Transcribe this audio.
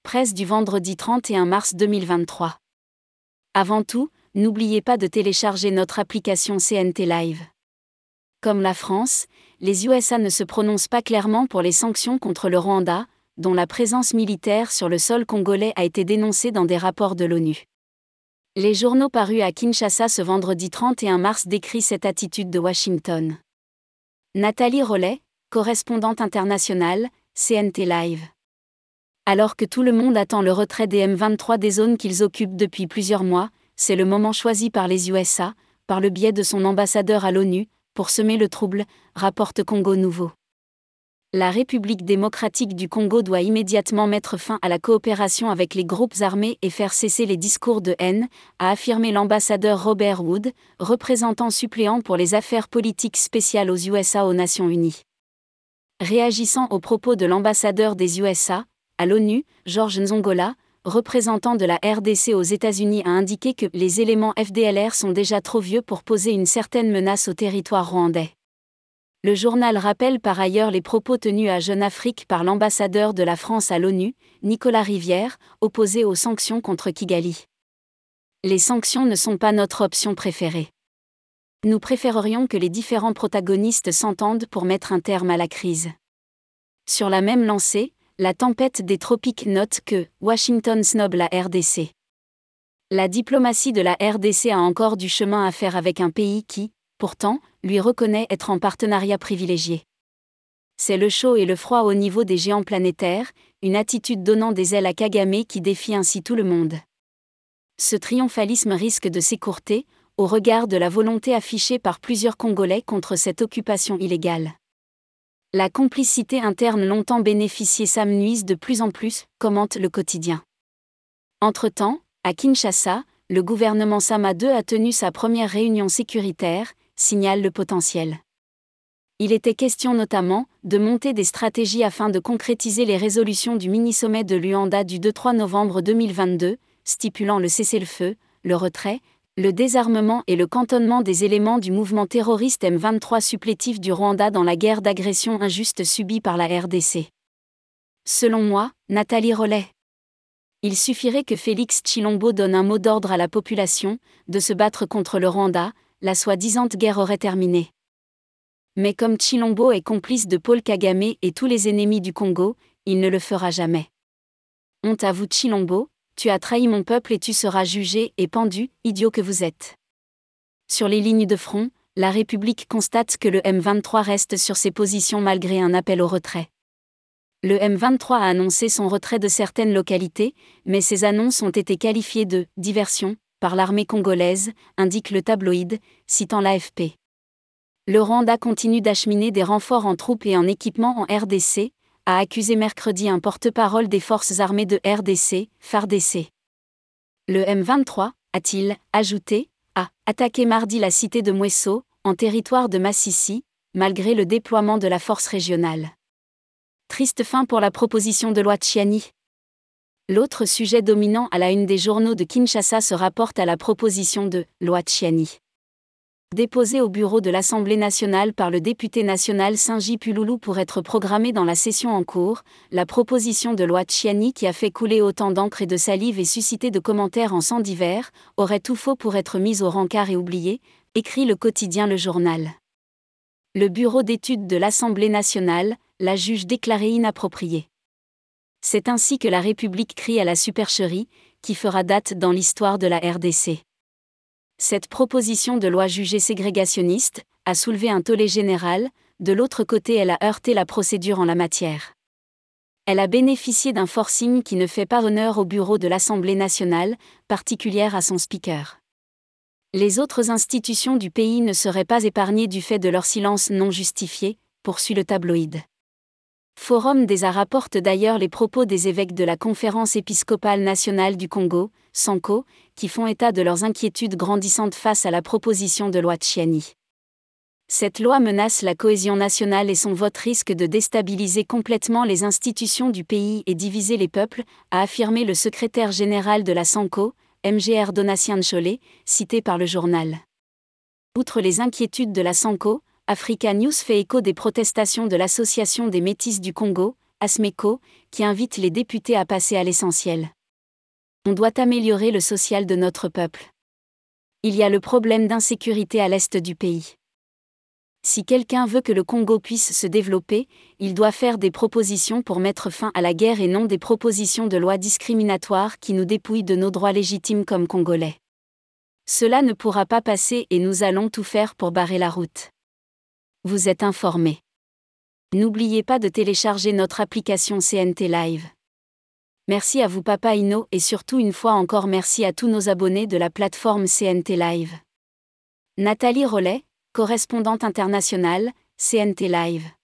Presse du vendredi 31 mars 2023. Avant tout, n'oubliez pas de télécharger notre application CNT Live. Comme la France, les USA ne se prononcent pas clairement pour les sanctions contre le Rwanda, dont la présence militaire sur le sol congolais a été dénoncée dans des rapports de l'ONU. Les journaux parus à Kinshasa ce vendredi 31 mars décrivent cette attitude de Washington. Nathalie Rollet, correspondante internationale, CNT Live. Alors que tout le monde attend le retrait des M23 des zones qu'ils occupent depuis plusieurs mois, c'est le moment choisi par les USA, par le biais de son ambassadeur à l'ONU, pour semer le trouble, rapporte Congo Nouveau. La République démocratique du Congo doit immédiatement mettre fin à la coopération avec les groupes armés et faire cesser les discours de haine, a affirmé l'ambassadeur Robert Wood, représentant suppléant pour les affaires politiques spéciales aux USA aux Nations Unies. Réagissant aux propos de l'ambassadeur des USA, à l'ONU, Georges Nzongola, représentant de la RDC aux États-Unis, a indiqué que les éléments FDLR sont déjà trop vieux pour poser une certaine menace au territoire rwandais. Le journal rappelle par ailleurs les propos tenus à Jeune Afrique par l'ambassadeur de la France à l'ONU, Nicolas Rivière, opposé aux sanctions contre Kigali. Les sanctions ne sont pas notre option préférée. Nous préférerions que les différents protagonistes s'entendent pour mettre un terme à la crise. Sur la même lancée, la tempête des tropiques note que Washington snobe la RDC. La diplomatie de la RDC a encore du chemin à faire avec un pays qui, pourtant, lui reconnaît être en partenariat privilégié. C'est le chaud et le froid au niveau des géants planétaires, une attitude donnant des ailes à Kagame qui défie ainsi tout le monde. Ce triomphalisme risque de s'écourter, au regard de la volonté affichée par plusieurs Congolais contre cette occupation illégale. La complicité interne longtemps bénéficiée s'amenuise de plus en plus, commente le quotidien. Entre-temps, à Kinshasa, le gouvernement Sama II a tenu sa première réunion sécuritaire, signale le potentiel. Il était question notamment de monter des stratégies afin de concrétiser les résolutions du mini-sommet de Luanda du 2-3 novembre 2022, stipulant le cessez-le-feu, le retrait, le désarmement et le cantonnement des éléments du mouvement terroriste M23 supplétif du Rwanda dans la guerre d'agression injuste subie par la RDC. Selon moi, Nathalie Rollet. Il suffirait que Félix Tshilombo donne un mot d'ordre à la population, de se battre contre le Rwanda, la soi-disant guerre aurait terminé. Mais comme Tshilombo est complice de Paul Kagame et tous les ennemis du Congo, il ne le fera jamais. Honte à vous Tshilombo, tu as trahi mon peuple et tu seras jugé et pendu, idiot que vous êtes. Sur les lignes de front, la République constate que le M23 reste sur ses positions malgré un appel au retrait. Le M23 a annoncé son retrait de certaines localités, mais ces annonces ont été qualifiées de « diversion » par l'armée congolaise, indique le tabloïd, citant l'AFP. Le Rwanda continue d'acheminer des renforts en troupes et en équipement en RDC, a accusé mercredi un porte-parole des forces armées de RDC, FARDC. Le M23, a-t-il ajouté, a attaqué mardi la cité de Mweso, en territoire de Massissi, malgré le déploiement de la force régionale. Triste fin pour la proposition de loi Tchiani. L'autre sujet dominant à la une des journaux de Kinshasa se rapporte à la proposition de loi Tchiani. Déposée au bureau de l'Assemblée nationale par le député national Sinji Pululu pour être programmée dans la session en cours, la proposition de loi Tchiani qui a fait couler autant d'encre et de salive et suscité de commentaires en sens divers, aurait tout faux pour être mise au rencard et oubliée, écrit le quotidien Le Journal. Le bureau d'études de l'Assemblée nationale la juge déclarée inappropriée. C'est ainsi que la République crie à la supercherie, qui fera date dans l'histoire de la RDC. Cette proposition de loi jugée ségrégationniste a soulevé un tollé général, de l'autre côté elle a heurté la procédure en la matière. Elle a bénéficié d'un forcing qui ne fait pas honneur au bureau de l'Assemblée nationale, particulière à son speaker. Les autres institutions du pays ne seraient pas épargnées du fait de leur silence non justifié, poursuit le tabloïd. Forum des A rapporte d'ailleurs les propos des évêques de la Conférence épiscopale nationale du Congo, SENCO, qui font état de leurs inquiétudes grandissantes face à la proposition de loi Tchiani. Cette loi menace la cohésion nationale et son vote risque de déstabiliser complètement les institutions du pays et diviser les peuples, a affirmé le secrétaire général de la SENCO, Mgr Donatien Ncholet, cité par le journal. Outre les inquiétudes de la SENCO, Africa News fait écho des protestations de l'Association des Métis du Congo, ASMECO, qui invite les députés à passer à l'essentiel. On doit améliorer le social de notre peuple. Il y a le problème d'insécurité à l'est du pays. Si quelqu'un veut que le Congo puisse se développer, il doit faire des propositions pour mettre fin à la guerre et non des propositions de loi discriminatoires qui nous dépouillent de nos droits légitimes comme Congolais. Cela ne pourra pas passer et nous allons tout faire pour barrer la route. Vous êtes informés. N'oubliez pas de télécharger notre application CNT Live. Merci à vous Papa Inno et surtout une fois encore merci à tous nos abonnés de la plateforme CNT Live. Nathalie Rollet, correspondante internationale, CNT Live.